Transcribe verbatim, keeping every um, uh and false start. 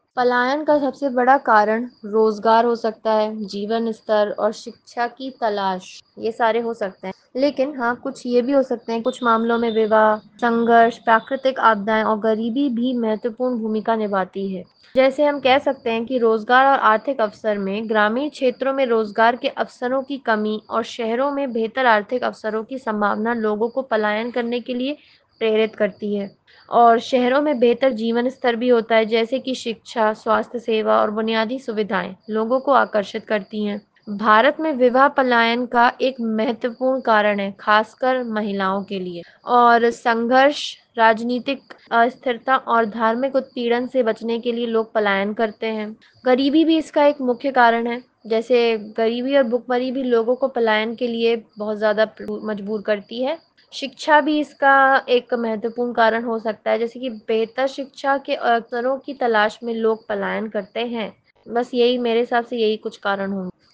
पलायन का सबसे बड़ा कारण रोजगार हो सकता है, जीवन स्तर और शिक्षा की तलाश, ये सारे हो सकते हैं। लेकिन हाँ, कुछ ये भी हो सकते हैं, कुछ मामलों में विवाह, संघर्ष, प्राकृतिक आपदाएं और गरीबी भी महत्वपूर्ण भूमिका निभाती है। जैसे हम कह सकते हैं कि रोजगार और आर्थिक अवसर में ग्रामीण क्षेत्रों में रोजगार के अवसरों की कमी और शहरों में बेहतर आर्थिक अवसरों की संभावना लोगों को पलायन करने के लिए प्रेरित करती है। और शहरों में बेहतर जीवन स्तर भी होता है, जैसे कि शिक्षा, स्वास्थ्य सेवा और बुनियादी सुविधाएं लोगों को आकर्षित करती हैं। भारत में विवाह पलायन का एक महत्वपूर्ण कारण है, खासकर महिलाओं के लिए। और संघर्ष, राजनीतिक अस्थिरता और धार्मिक उत्पीड़न से बचने के लिए लोग पलायन करते हैं। गरीबी भी इसका एक मुख्य कारण है। जैसे गरीबी और भुखमरी भी लोगों को पलायन के लिए बहुत ज़्यादा मजबूर करती है। शिक्षा भी इसका एक महत्वपूर्ण कारण हो सकता है, जैसे कि बेहतर शिक्षा के अवसरों की तलाश में लोग पलायन करते हैं। बस यही मेरे हिसाब से यही कुछ कारण होंगे।